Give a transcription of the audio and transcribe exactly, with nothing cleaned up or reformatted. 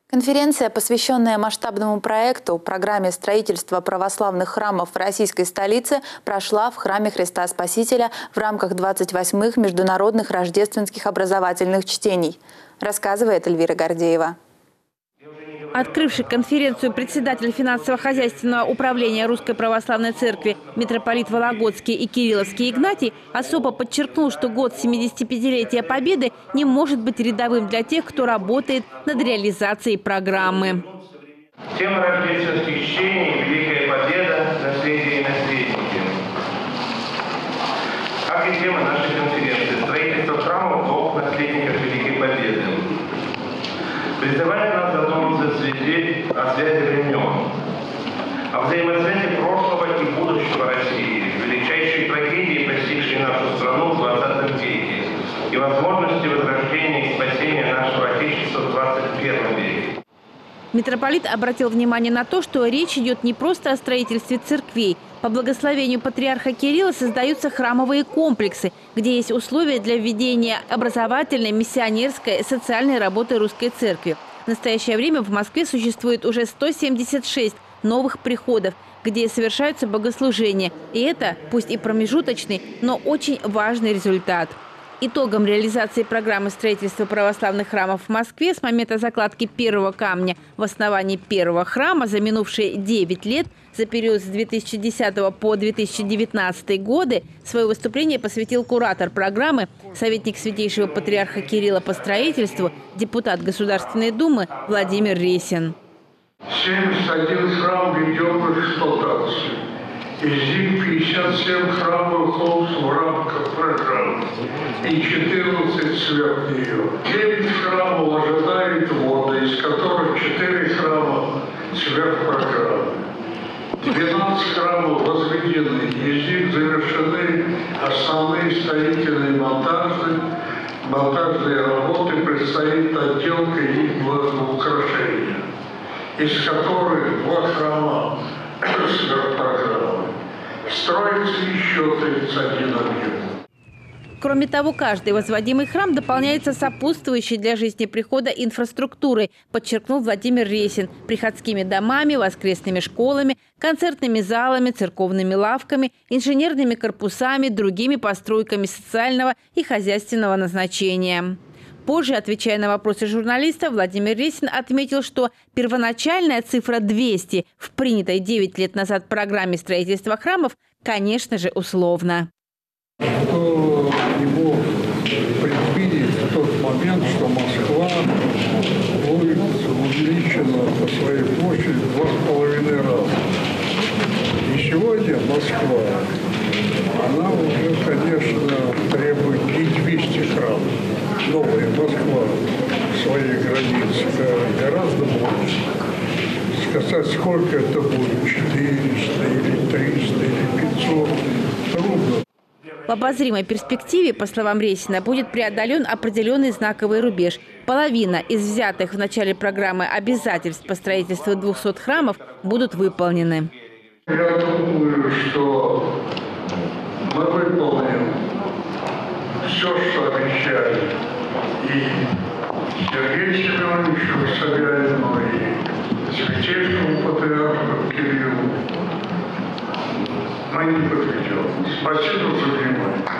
Конференция, посвященная масштабному проекту, программе строительства православных храмов в российской столице, прошла в Храме Христа Спасителя в рамках двадцать восьмых международных рождественских образовательных чтений, рассказывает Эльвира Гордеева. Открывший конференцию председатель финансово-хозяйственного управления Русской Православной Церкви митрополит Вологодский и Кирилловский Игнатий особо подчеркнул, что год семидесятипятилетия Победы не может быть рядовым для тех, кто работает над реализацией программы. Тема рождественских чтений – Великая Победа, наследие и наследники. Как и тема нашей конференции – строительство храмов двух наследников Великой Победы. Призывает нас задуматься о связи, о связи времен, о взаимосвязи прошлого и будущего России, величайшей трагедии, постигшей нашу страну в двадцатом веке, и возможности возрождения и спасения нашего Отечества в двадцать первом веке. Митрополит обратил внимание на то, что речь идет не просто о строительстве церквей. По благословению патриарха Кирилла создаются храмовые комплексы, где есть условия для введения образовательной, миссионерской, социальной работы Русской Церкви. В настоящее время в Москве существует уже сто семьдесят шесть новых приходов, где совершаются богослужения. И это, пусть и промежуточный, но очень важный результат. Итогом реализации программы строительства православных храмов в Москве с момента закладки первого камня в основании первого храма за минувшие девять лет, за период с две тысячи десятого по две тысячи девятнадцатый годы, свое выступление посвятил куратор программы, советник Святейшего Патриарха Кирилла по строительству, депутат Государственной Думы Владимир Ресин. семьдесят один храм ведем в эксплуатацию. Из них пятьдесят семь храмовых обществ в рамках программы и четырнадцать сверх нее. девять храмов ожидает ввода, из которых четыре храма сверх программы. двенадцать храмов возведены, из них завершены основные строительные монтажные, монтажные работы, предстоит отделка и их украшения, из которых два храма сверх программы. Строится еще тридцать один объект. Кроме того, каждый возводимый храм дополняется сопутствующей для жизни прихода инфраструктурой, подчеркнул Владимир Ресин, приходскими домами, воскресными школами, концертными залами, церковными лавками, инженерными корпусами, другими постройками социального и хозяйственного назначения. Позже, отвечая на вопросы журналиста, Владимир Ресин отметил, что первоначальная цифра двести в принятой девять лет назад программе строительства храмов, конечно же, условна. Кто не мог предвидеть в тот момент, что Москва будет увеличена по своей площади в два с половиной раза. И сегодня Москва, она уже, конечно, требует не двести храмов. Новая Москва в своей границе гораздо больше. Сказать, сколько это будет, четыреста или триста или пятьсот, трудно. В обозримой перспективе, по словам Ресина, будет преодолен определенный знаковый рубеж. Половина из взятых в начале программы обязательств по строительству двухсот храмов будут выполнены. Я думаю, что мы выполним все, что обещали. И Сергею Семеновичу Собянину, и Святейшему Патриарху Кириллу. Мы не подведем. Спасибо за внимание.